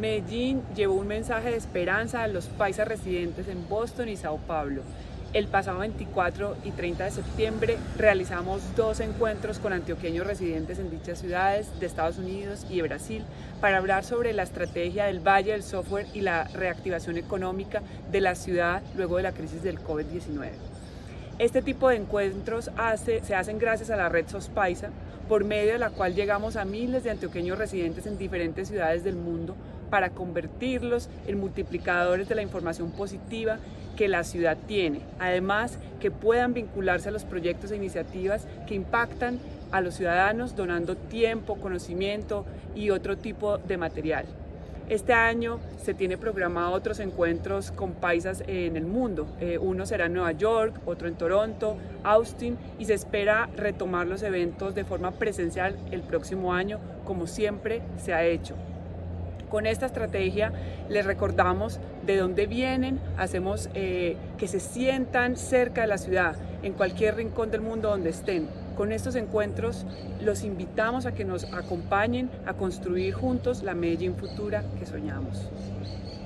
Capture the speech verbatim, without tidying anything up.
Medellín llevó un mensaje de esperanza a los paisas residentes en Boston y Sao Paulo. El pasado veinticuatro y treinta de septiembre realizamos dos encuentros con antioqueños residentes en dichas ciudades de Estados Unidos y de Brasil para hablar sobre la estrategia del Valle del Software y la reactivación económica de la ciudad luego de la crisis del COVID diecinueve. Este tipo de encuentros hace, se hacen gracias a la red SOSPAISA, por medio de la cual llegamos a miles de antioqueños residentes en diferentes ciudades del mundo para convertirlos en multiplicadores de la información positiva que la ciudad tiene. Además, que puedan vincularse a los proyectos e iniciativas que impactan a los ciudadanos donando tiempo, conocimiento y otro tipo de material. Este año se tiene programado otros encuentros con paisas en el mundo. Eh, uno será en Nueva York, otro en Toronto, Austin, y se espera retomar los eventos de forma presencial el próximo año, como siempre se ha hecho. Con esta estrategia les recordamos de dónde vienen, hacemos eh, que se sientan cerca de la ciudad, en cualquier rincón del mundo donde estén. Con estos encuentros los invitamos a que nos acompañen a construir juntos la Medellín futura que soñamos.